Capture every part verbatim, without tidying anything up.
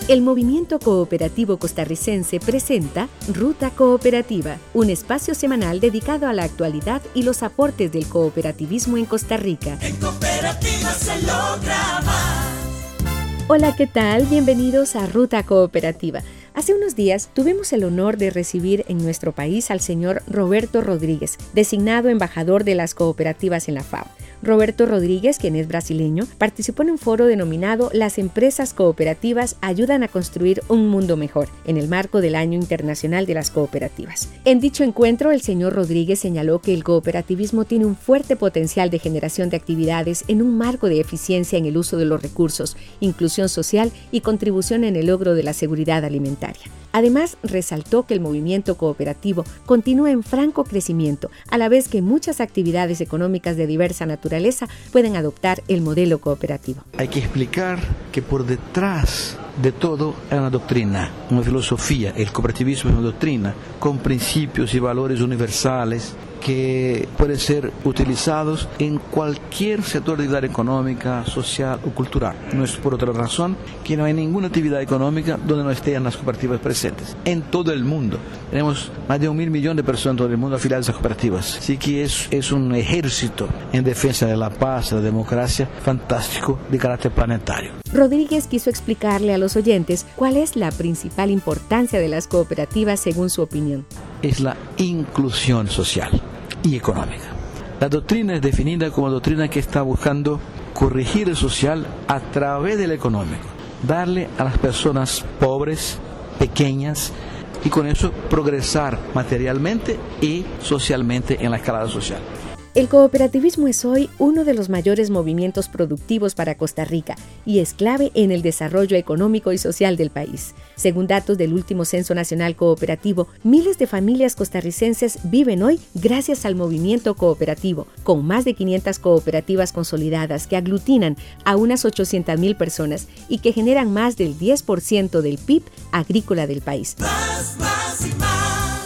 El Movimiento Cooperativo Costarricense presenta Ruta Cooperativa, un espacio semanal dedicado a la actualidad y los aportes del cooperativismo en Costa Rica. En cooperativa se logra más. Hola, ¿qué tal? Bienvenidos a Ruta Cooperativa. Hace unos días tuvimos el honor de recibir en nuestro país al señor Roberto Rodríguez, designado embajador de las cooperativas en la FAO. Roberto Rodríguez, quien es brasileño, participó en un foro denominado Las empresas cooperativas ayudan a construir un mundo mejor, en el marco del Año Internacional de las Cooperativas. En dicho encuentro, el señor Rodríguez señaló que el cooperativismo tiene un fuerte potencial de generación de actividades en un marco de eficiencia en el uso de los recursos, inclusión social y contribución en el logro de la seguridad alimentaria. Además, resaltó que el movimiento cooperativo continúa en franco crecimiento, a la vez que muchas actividades económicas de diversa naturaleza pueden adoptar el modelo cooperativo. Hay que explicar que por detrás de todo hay una doctrina, una filosofía. El cooperativismo es una doctrina con principios y valores universales que pueden ser utilizados en cualquier sector de actividad económica, social o cultural. No es por otra razón que no hay ninguna actividad económica donde no estén las cooperativas presentes. En todo el mundo tenemos más de un mil millones de personas en todo el mundo afiliadas a esas cooperativas. Así que es, es un ejército en defensa de la paz, de la democracia, fantástico, de carácter planetario. Rodríguez quiso explicarle a los oyentes cuál es la principal importancia de las cooperativas según su opinión. Es la inclusión social y económica. La doctrina es definida como doctrina que está buscando corregir el social a través del económico, darle a las personas pobres, pequeñas, y con eso progresar materialmente y socialmente en la escalada social. El cooperativismo es hoy uno de los mayores movimientos productivos para Costa Rica y es clave en el desarrollo económico y social del país. Según datos del último Censo Nacional Cooperativo, miles de familias costarricenses viven hoy gracias al movimiento cooperativo, con más de quinientas cooperativas consolidadas que aglutinan a unas ochocientas mil personas y que generan más del diez por ciento del P I B agrícola del país. Más, más y más.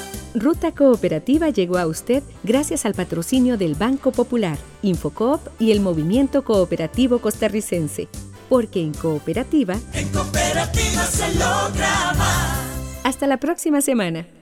Ruta Cooperativa llegó a usted gracias al patrocinio del Banco Popular, Infocoop y el Movimiento Cooperativo Costarricense. Porque en cooperativa, En cooperativa se logra más. hasta la próxima semana.